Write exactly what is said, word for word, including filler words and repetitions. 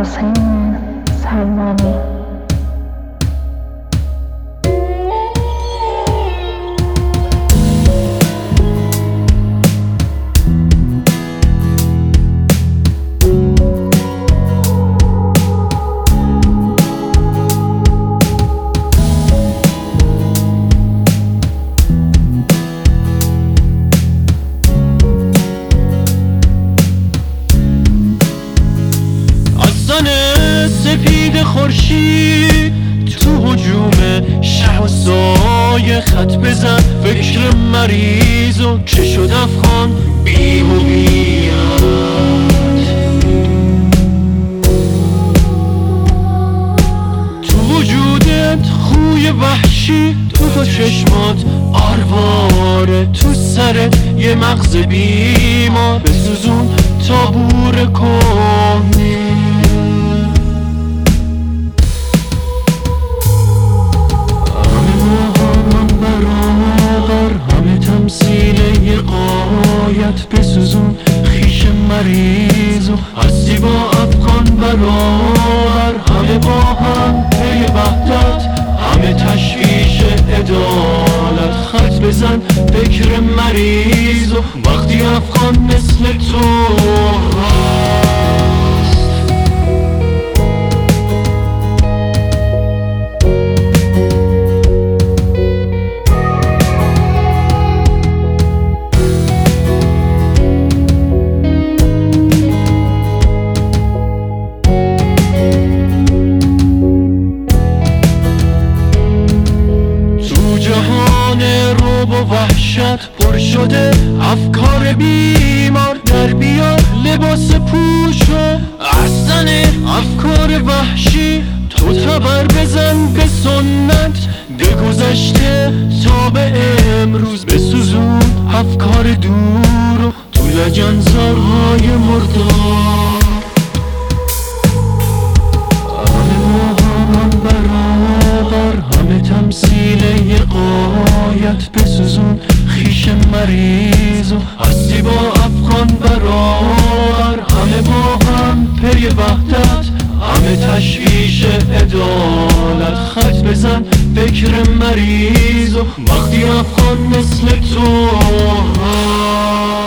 حسین سلمانی. سپید خورشید تو هجوم شب و سایه خط بزن، فکر مریض و که شد افغان بی هویت. تو وجودت خوی وحشی، تو تو چشمات آرواره، تو سرت یه مغز بیمار، بسوزون تابور کهنی. بسوزون خیش مریض و هستی با افغان برابر، همه با هم پی وحدت، همه تشویش عدالت. خط بزن فکر مریض و وقتی افغان مثل تو و وحشت پر شده افکار بیمار، در بیار لباس پوشو از تن افکار وحشی. تو تبر بزن به سنت، به گذشته تا به امروز، بسوزون افکار دور و تو لجنزارهای مردار. همه تمثیل یه قایت، بسوزون خیش مریض و هستی با افغان برابر، همه با هم پی وحدت، همه تشویش عدالت. خط بزن فکر مریض و وقتی افغان مثل تو